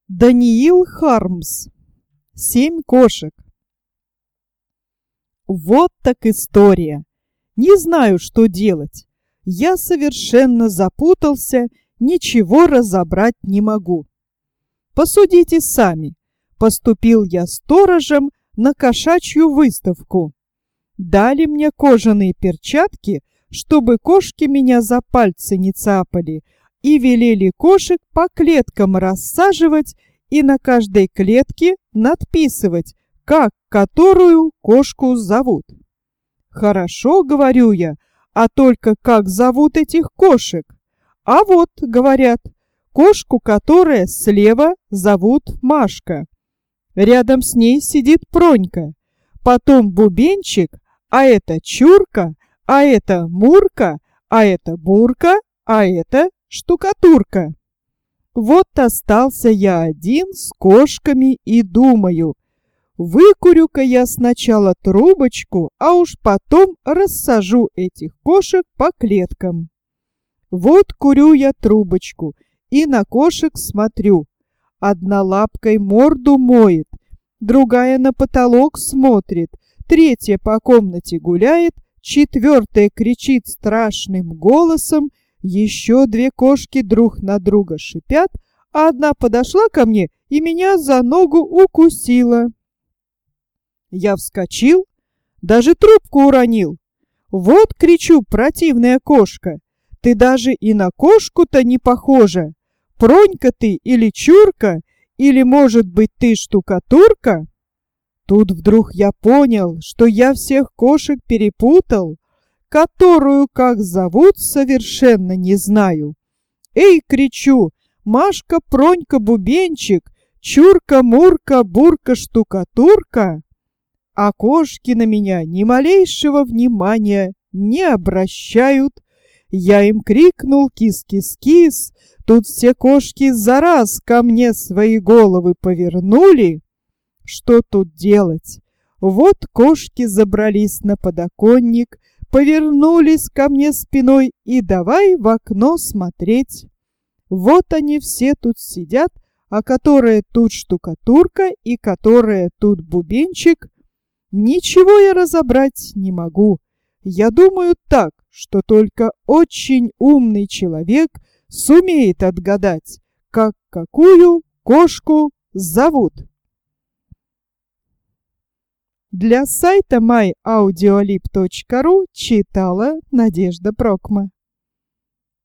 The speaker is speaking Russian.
Даниил Хармс. 7 кошек. Вот так история. Не знаю, что делать. Я совершенно запутался, ничего разобрать не могу. Посудите сами. Поступил я сторожем на кошачью выставку. Дали мне кожаные перчатки, чтобы кошки меня за пальцы не цапали, и велели кошек по клеткам рассаживать и на каждой клетке надписывать, как которую кошку зовут. Хорошо, говорю я, а только как зовут этих кошек? А вот, говорят, кошку, которая слева, зовут Машка. Рядом с ней сидит Пронька, потом Бубенчик, а это Чурка, а это Мурка, а это Бурка, а это Штукатурка. Вот остался я один с кошками и думаю, выкурю-ка я сначала трубочку, а уж потом рассажу этих кошек по клеткам. Вот курю я трубочку и на кошек смотрю. Одна лапкой морду моет, другая на потолок смотрит, третья по комнате гуляет, четвертая кричит страшным голосом, еще 2 кошки друг на друга шипят, а одна подошла ко мне и меня за ногу укусила. Я вскочил, даже трубку уронил. Вот, кричу, противная кошка, ты даже и на кошку-то не похожа. Пронька ты или Чурка, или, может быть, ты Штукатурка? Тут вдруг я понял, что я всех кошек перепутал, которую как зовут, совершенно не знаю. Эй, кричу, Машка, Пронька, Бубенчик, Чурка, Мурка, Бурка, Штукатурка. А кошки на меня ни малейшего внимания не обращают. Я им крикнул кис-кис-кис, тут все кошки за раз ко мне свои головы повернули. Что тут делать? Вот кошки забрались на подоконник, повернулись ко мне спиной и давай в окно смотреть. Вот они все тут сидят, а которая тут Штукатурка и которая тут Бубенчик. Ничего я разобрать не могу. Я думаю так, что только очень умный человек сумеет отгадать, как какую кошку зовут. Для сайта myaudioLib.ru читала Надежда Прокма.